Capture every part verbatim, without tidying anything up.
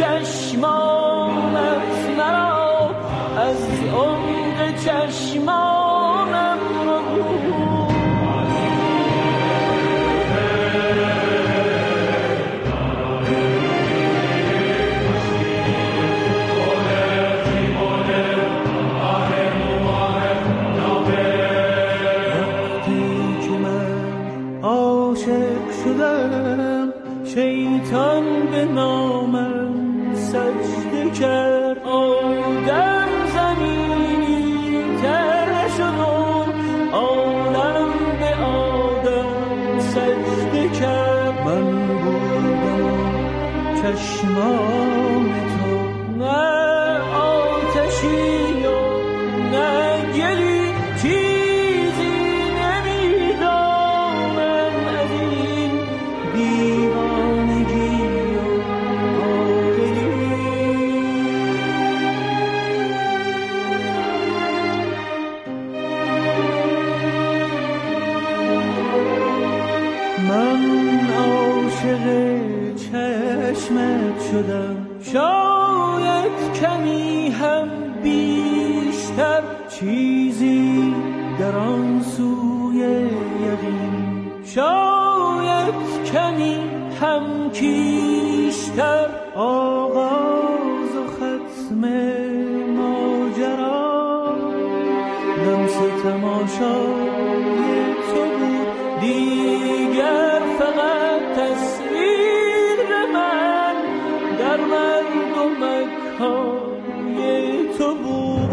چشمانت مرا از عمق چشمانم ربود. شیطان به نامم سجده کرد، آدم زمینی تر شد و عالم به آدم سجده کرد. من بودم چشمان تو، نه آتشی و نه گلی، چیزی نمیدانم از این دیوانگی و عاقلی. من عاشق چشمت شدم، شاید کمی هم بیشتر، چیزی در آن سوی یقین، شاید کمی هم کیشتر. آغاز و ختم ماجرا لمس تماشای تو بود، دیگر فقط تصویر من در مردم مکای تو بود.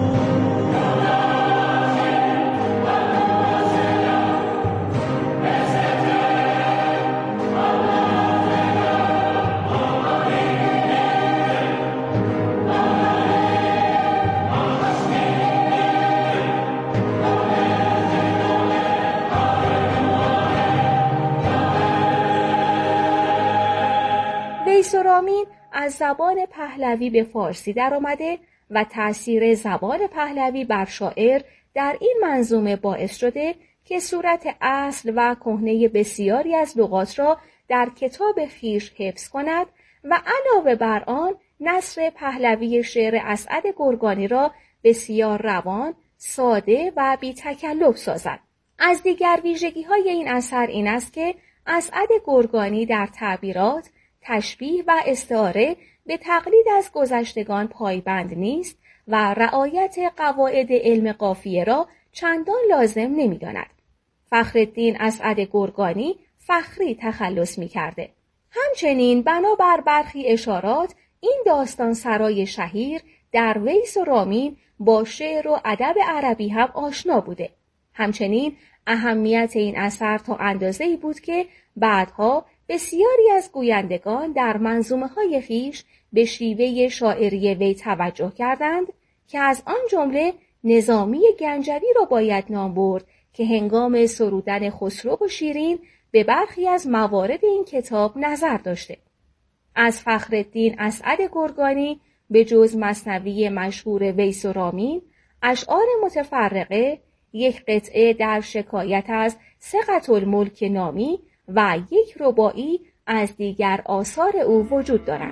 ویس و رامین از زبان پهلوی به فارسی در آمده و تأثیر زبان پهلوی بر شاعر در این منظومه باعث شده که صورت اصل و کهنه بسیاری از لغات را در کتاب خویش حفظ کند و علاوه بر آن نثر پهلوی شعر اسعد گرگانی را بسیار روان، ساده و بی تکلف سازد. از دیگر ویژگی‌های این اثر این است که اسعد گرگانی در تعبیرات، تشبیه و استعاره به تقلید از گذشتگان پایبند نیست و رعایت قواعد علم قافیه را چندان لازم نمی‌داند. فخرالدین اسعد گرگانی فخری تخلص می‌کرده. همچنین بنابر برخی اشارات این داستان سرای شهیر در ویس و رامین با شعر و ادب عربی هم آشنا بوده. همچنین اهمیت این اثر تا اندازه‌ای بود که بعدها بسیاری از گویندگان در منظومه‌های خویش به شیوه شاعری وی توجه کردند که از آن جمله نظامی گنجوی را باید نام برد که هنگام سرودن خسرو و شیرین به برخی از موارد این کتاب نظر داشته. از فخرالدین اسعد گرگانی به جز مثنوی مشهور ویس و رامین، اشعار متفرقه، یک قطعه در شکایت از ثقة الملک نامی و یک رباعی از دیگر آثار او وجود دارد.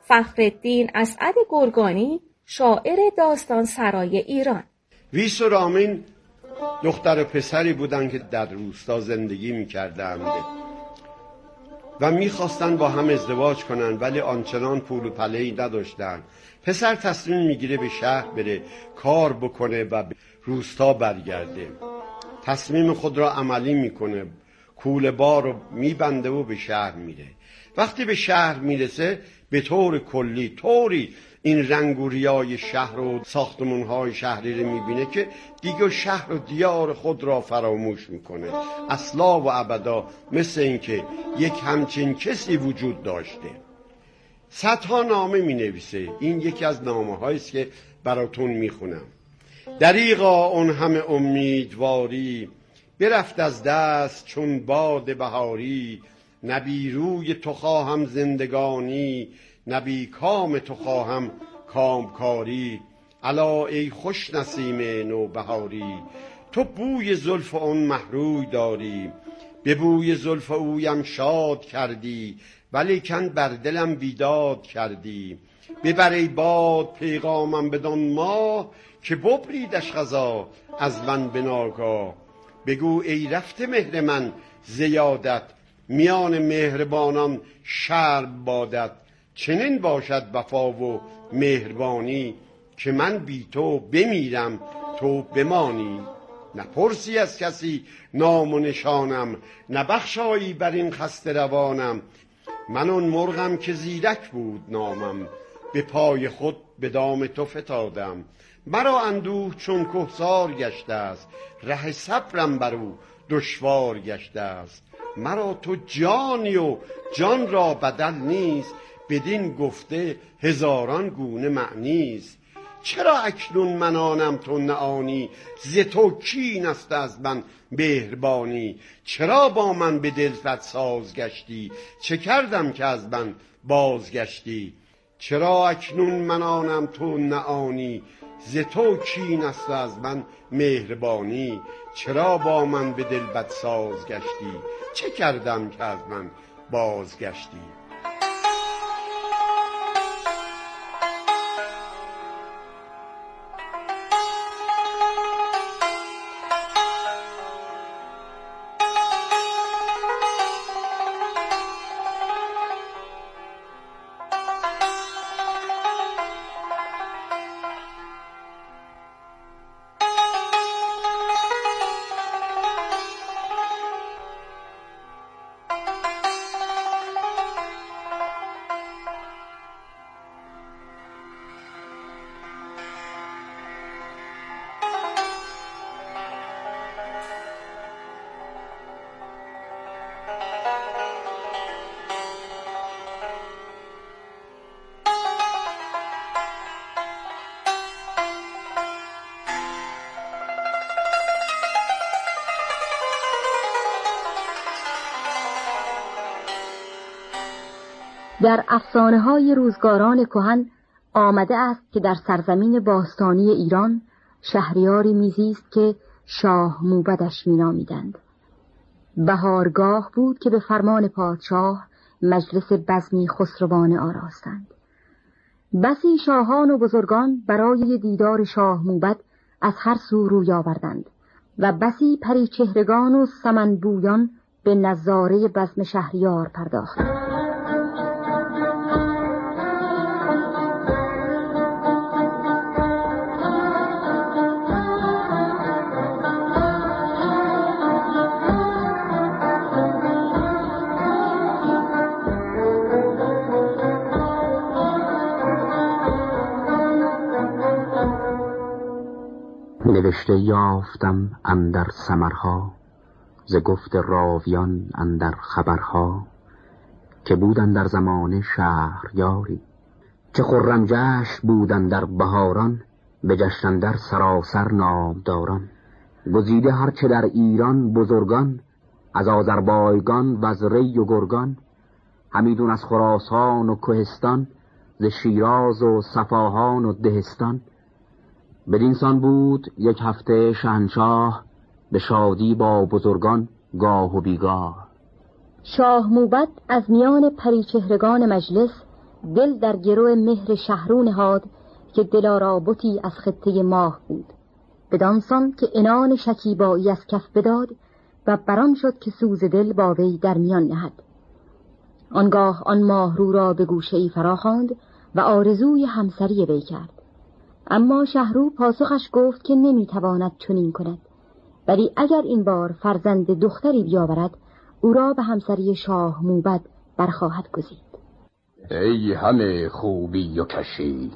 فخرالدین اسعد گرگانی، شاعر داستان سرای ایران. ویس و رامین دختر و پسری بودند که در روستا زندگی می‌کردند و می‌خواستند با هم ازدواج کنند، ولی آنچنان پول و پله‌ای نداشتند. پسر تصمیم میگیره به شهر بره، کار بکنه و به روستا برگرده. تصمیم خود را عملی میکنه، کوله بار رو میبنده و به شهر میره. وقتی به شهر میرسه به طور کلی طوری این رنگ و ریای شهر و ساختمان‌های شهری رو میبینه که دیگه شهر و دیار خود را فراموش میکنه. اصلا و ابدا مثل اینکه یک همچین کسی وجود داشته. صدها نامه مینویسه. این یکی از نامه هاییست که براتون میخونم. دریغا اون همه امیدواری، برفت از دست چون باد بهاری. نبی روی تو خواهم زندگانی، نبی کام تو خواهم کامکاری. الا ای خوش نسیم نوبهاری، تو بوی زلف اون محروی داری. به بوی زلف اویم شاد کردی، ولیکن بر دلم بیداد کردی. ببر ای باد پیغامم بدان ماه، که ببریدش قضا از من به ناگاه. بگو ای رفته مهر من زیادت، میان مهربانان شرم بادت. چنین باشد وفا و مهربانی، که من بی تو بمیرم تو بمانی. نپرسی از کسی نام و نشانم، نبخشایی بر این خسته روانم. من اون مرغم که زیرک بود نامم، به پای خود به دام تو فتادم. مرا اندوه چون کهسار گشته است، ره صبرم بر او دشوار گشته است. مرا تو جانی و جان را بدل نیست، بدین گفته هزاران گونه معنیست. چرا اکنون من آنم تو نه آنی، ز تو کین است از من مهربانی. چرا با من به دلت ساز گشتی، چه کردم که از من بازگشتی. چرا اکنون من آنم تو نه آنی، ز تو کین است از من مهربانی. چرا با من به دل بد ساز گشتی، چه کردم که از من بازگشتی. در افسانه‌های روزگاران کهن آمده است که در سرزمین باستانی ایران شهریاری میزیست که شاه موبدش مینامیدند. بهارگاه بود که به فرمان پادشاه مجلس بزمی خسروانه آراستند. بسی شاهان و بزرگان برای دیدار شاه موبد از هر سو روی آوردند و بسی پری چهرگان و سمن بویان به نظاره بزم شهریار پرداختند. نوشته یافتم اندر سمرها، ز گفت راویان اندر خبرها. که بودن در زمان شهریاری، چه خرم جشن بودن در بهاران. به جشن در سراسر نامداران. گزیده هرچه در ایران بزرگان، از آذربایجان و از ری و گرگان. همیدون از خراسان و کهستان، ز شیراز و صفاهان و دهستان. بدینسان بود یک هفته شاهنشاه، به شادی با بزرگان گاه و بیگاه. شاه موبد از میان پریچهرگان مجلس دل در گرو مهر شهرو نهاد که دلارا بتی از خطه ماه بود. بدانسان که عنان شکیبایی از کف بداد و بران شد که سوز دل با وی در میان نهد. آنگاه آن ماهرو را به گوشه‌ای فراخواند و آرزوی همسری وی کرد. اما شهرو پاسخش گفت که نمیتواند چنین کند، ولی اگر این بار فرزند دختری بیاورد او را به همسری شاه موبد برخواهد گزید. ای همه خوبی و کشی،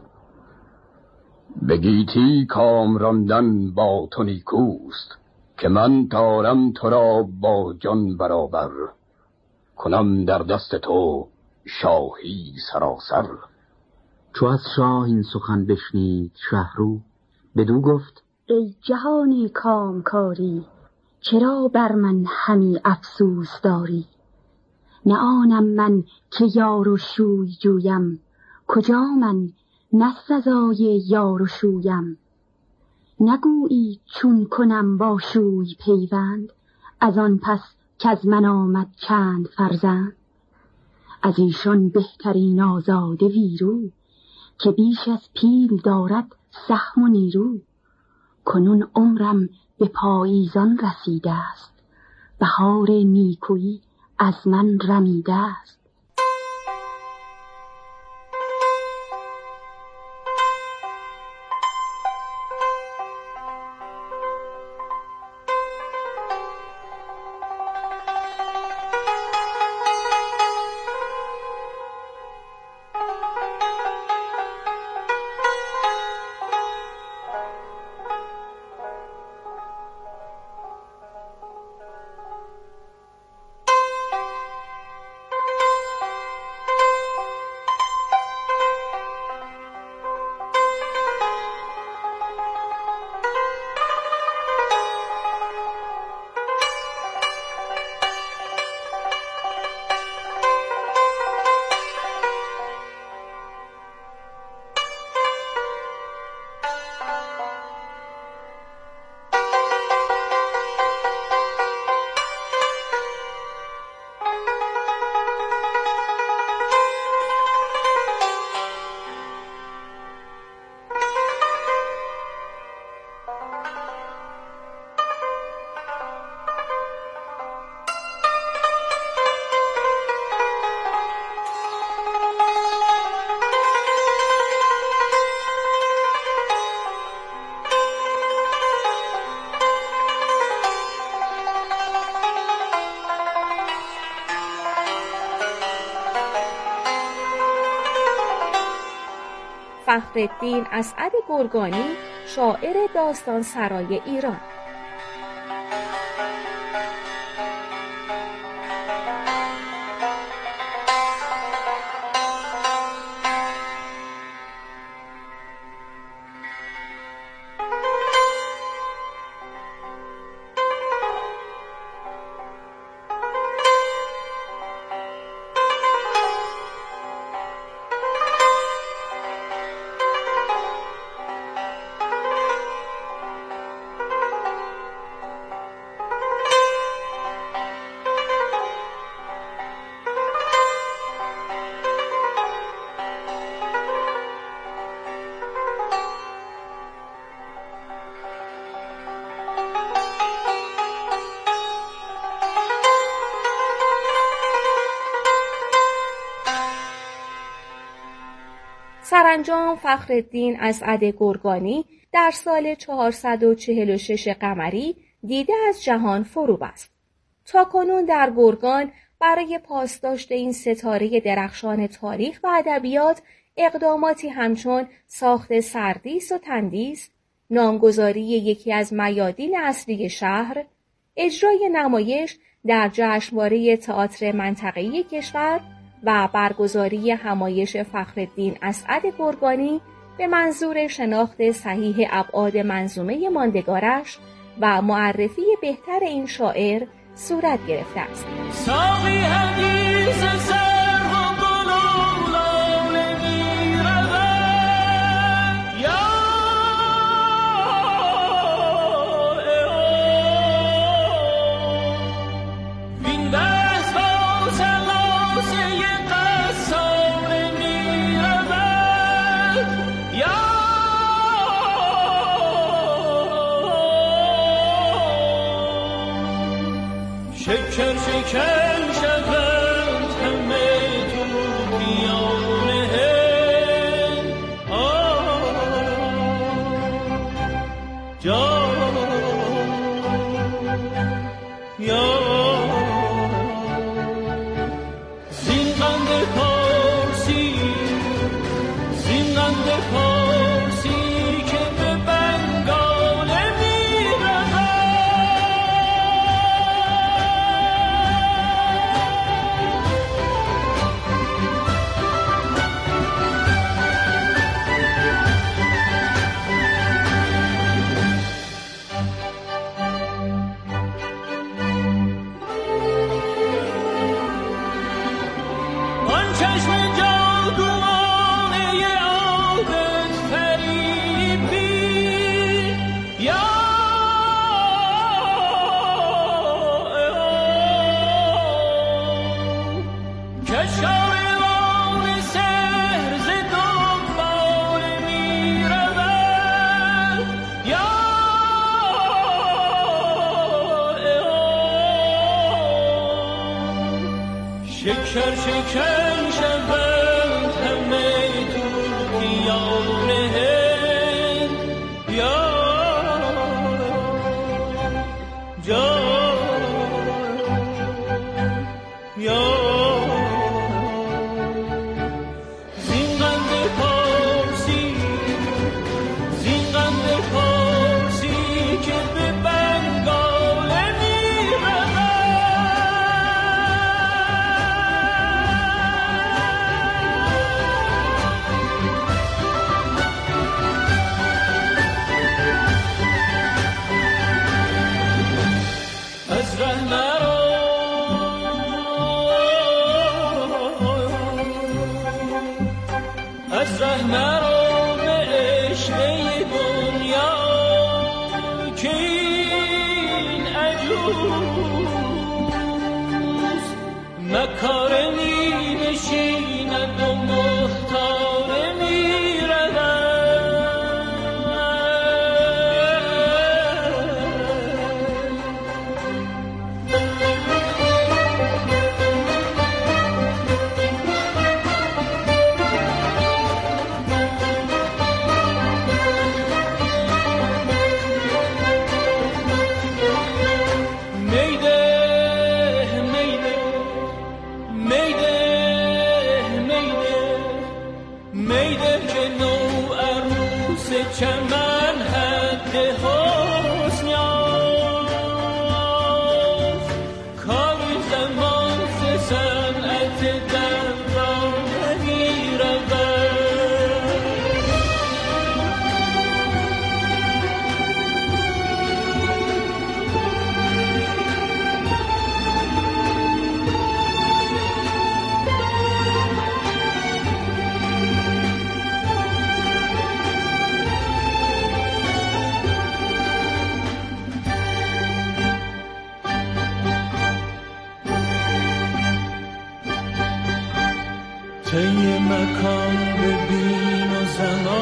بگیتی کام راندن با تو نیکوست، که من دارم تو را با جان برابر، کنم در دست تو شاهی سراسر. چو از شاه این سخن بشنید شهرو، بدو گفت ای جهان کامکاری، چرا بر من همی افسوس داری؟ نه آنم من که یار و شوی جویم، کجا من نه سزای یار و شویم. نگویی چون کنم با شوی پیوند، از آن پس که از من آمد چند فرزند. از ایشان بهترین آزاده ویرو، که بیش از پیل دارد سهم و نیرو. کنون عمرم به پاییزان رسیده است، بهار نیکویی از من رمیده است. فخرالدین اسعد گرگانی، شاعر داستان سرای ایران. سرانجام فخرالدین اسعد گرگانی در سال چهارصد و چهل و شش قمری دیده از جهان فرو بست. تاکنون در گرگان برای پاسداشت این ستاره درخشان تاریخ و ادبیات اقداماتی همچون ساخت سردیس و تندیس، نامگذاری یکی از میادین اصلی شهر، اجرای نمایش در جشنواره تئاتر منطقه‌ای کشور و برگزاری همایش فخرالدین اسعد گرگانی به منظور شناخت صحیح ابعاد منظومه ماندگارش و معرفی بهتر این شاعر صورت گرفته است. ساقی حدیث سر و گلولان میرود یا وین دست با سلاسه قصار میرود شکر شکر شوند همه طوفیان هند. جان یا زین قند پارسی، زین قند پارسی که به بنگال میرود. آن چشم جادوانه عادت فریبی یا که شاعران سحر ز دنبال می رود یا شکر شکر شوند همه طوفیان هند. یا جان یا زین قند پارسی، زین قند پارسی که به بنگال میرود. از ره مرا، از ره مرا به عشق دنیا که این عجوز مکاره می نشیند و مختاره می رود. چمن حد حسن یافت، کاری زمان ز صنعت دندان نمی رود. طی مکان ببین و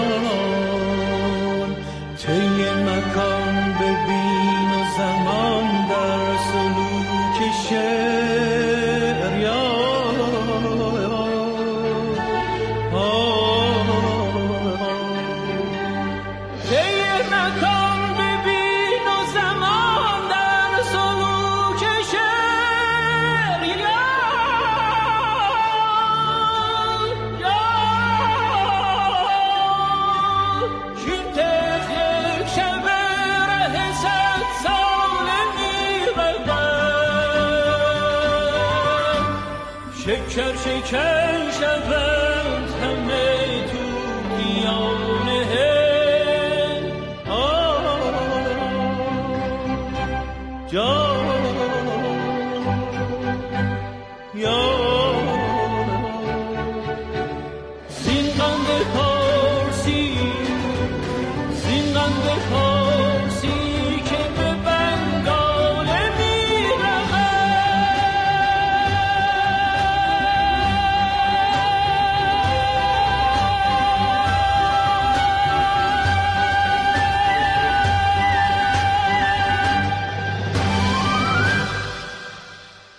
زمان، طی مکان ببین و زمان در سلوک شعر یا طی مکان ببین و زمان در سلوک شعر یا شکر شکر شوند همه طوفیان هند. جان یا زین قند پارسی، زین قند پارسی که به بنگال میرود.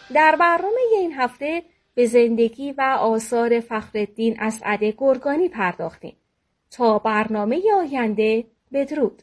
در برنامه این هفته به زندگی و آثار فخرالدین اسعد گرگانی پرداختیم. تا برنامه آینده، بدرود.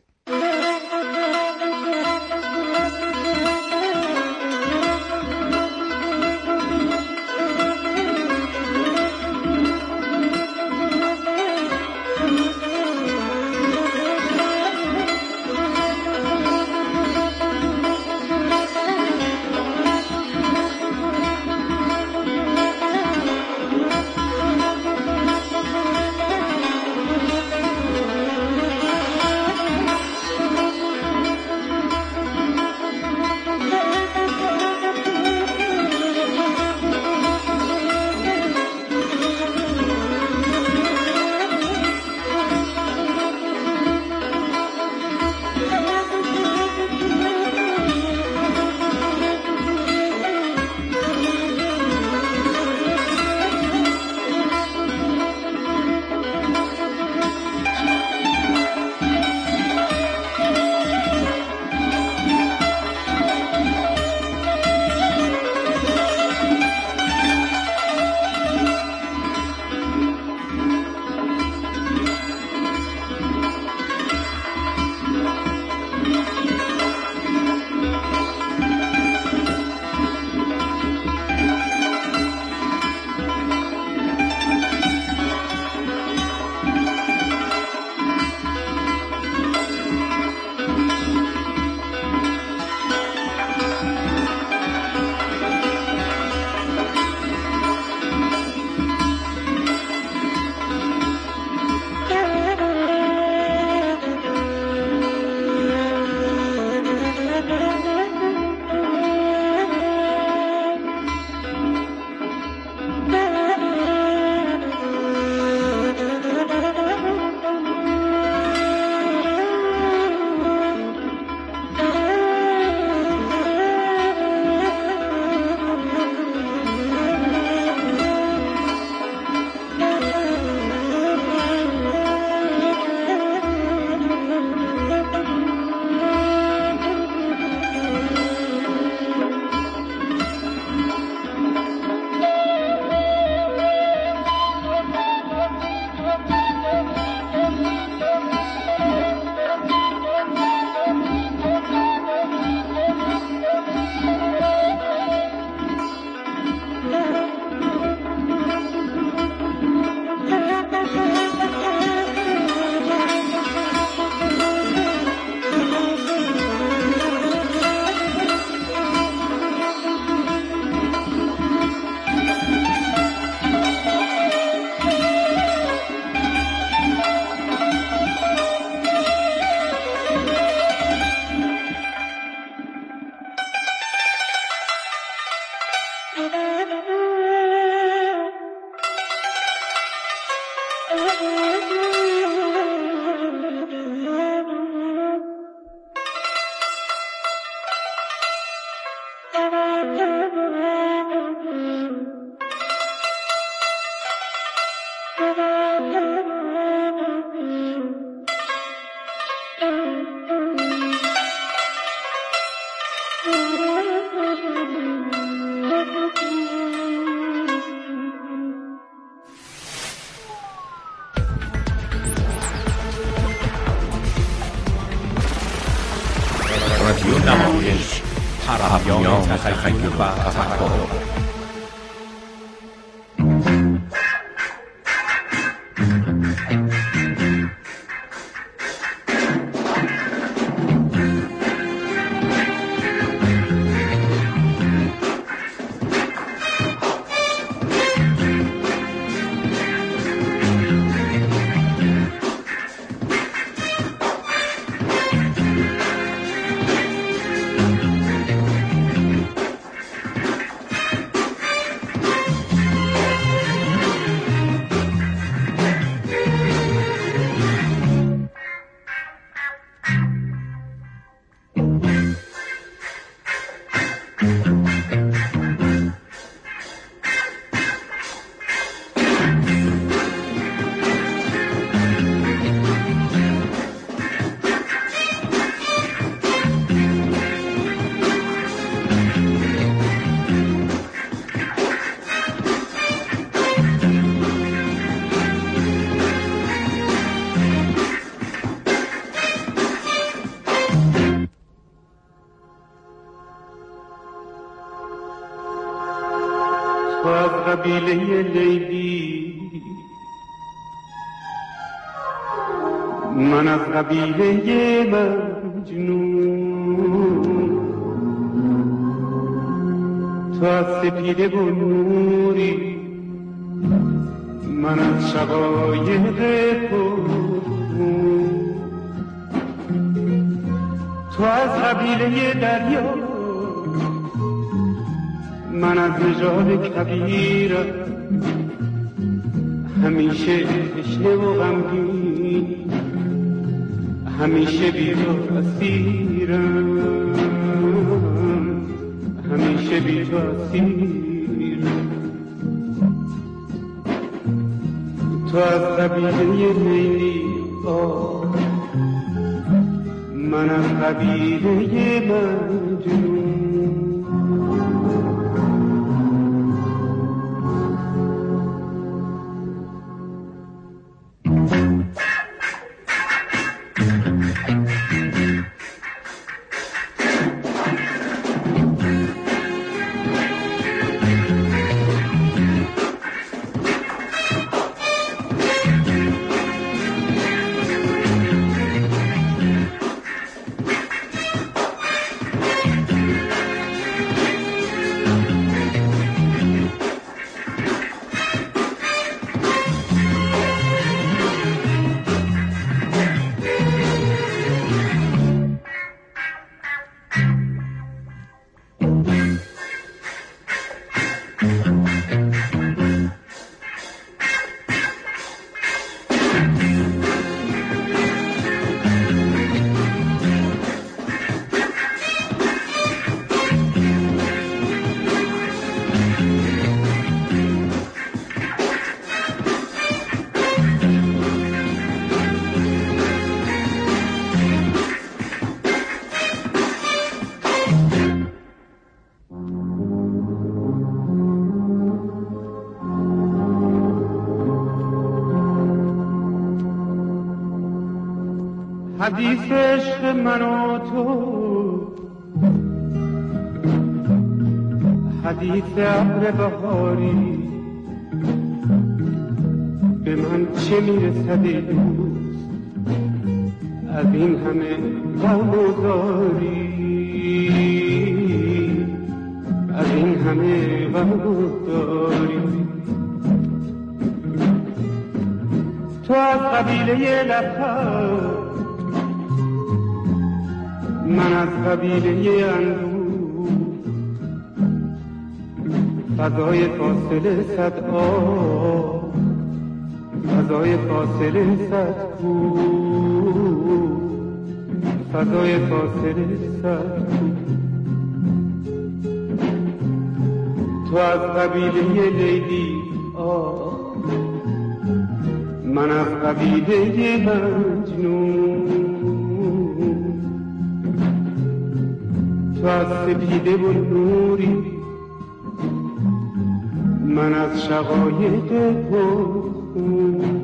رادیو نمایش، پیام تخیل و تفکر. تو از قبیله لیلی، من از قبیله مجنون. تو از سپیده و نوری، من از شقایق پرخون. تو از قبیله دریا، من از نژاد کبیر، همیشه تشنه و غمگین، همیشه بی تو اسیرم، همیشه بی تو اسیرم. تو از قبیله لیلی، من از قبیله مجنون. حدیث عشق من و تو، حدیث ابر بهاری، به من چه میرسد ای دوست از این همه غم و زاری، از این همه غم و زاری. تو از قبیله لب‌ها، من از قبیله اندوه، فضای فاصله صد آب، فضای فاصله صد کو، فضای فاصله صد کو. تو از قبیله لیلی، آه من از قبیله مجنون. تو از سپیده و نوری، من از شقایق پرخون.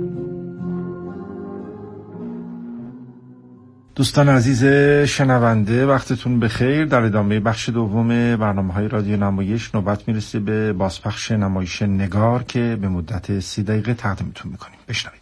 دوستان عزیز شنونده، وقتتون بخیر. در ادامه بخش دوم برنامه‌های رادیو نمایش نوبت میرسه به بازپخش نمایش نگار که به مدت سی دقیقه تقدیمتون میکنیم. بشنوید.